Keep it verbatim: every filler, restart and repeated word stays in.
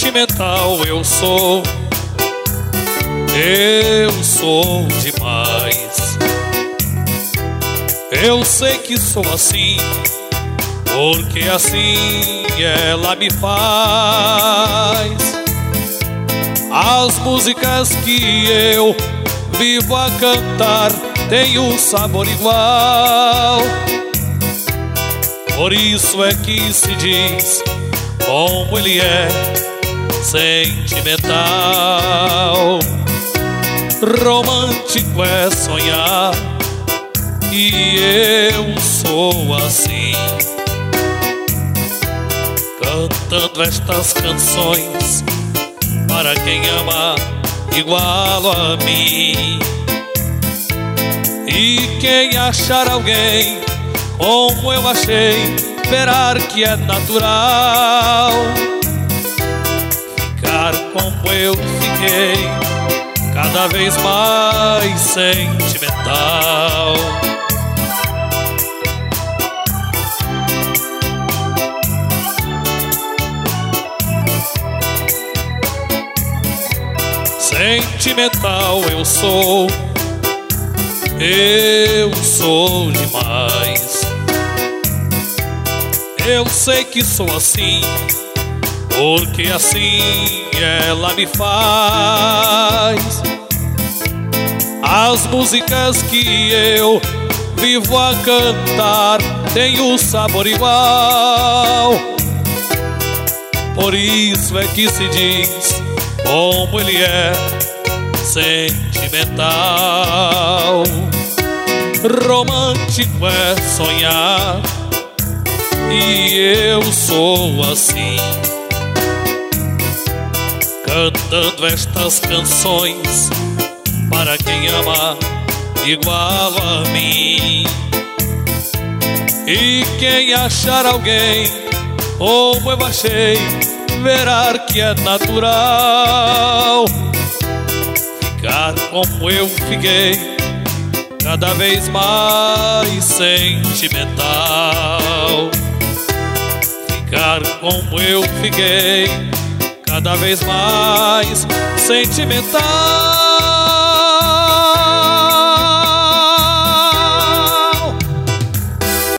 Sentimental eu sou, eu sou demais. Eu sei que sou assim, porque assim ela me faz. As músicas que eu vivo a cantar têm um sabor igual. Por isso é que se diz como ele é sentimental. Romântico é sonhar, e eu sou assim, cantando estas canções para quem ama igual a mim. E quem achar alguém como eu achei, verá que é natural ficar como eu fiquei, cada vez mais sentimental. Sentimental eu sou, eu sou demais. Eu sei que sou assim, porque assim ela me faz. As músicas que eu vivo a cantar têm um sabor igual. Por isso é que se diz como ele é sentimental. Romântico é sonhar, e eu sou assim, cantando estas canções para quem ama igual a mim. E quem achar alguém como eu achei, verá que é natural ficar como eu fiquei, cada vez mais sentimental. Ficar como eu fiquei, cada vez mais sentimental.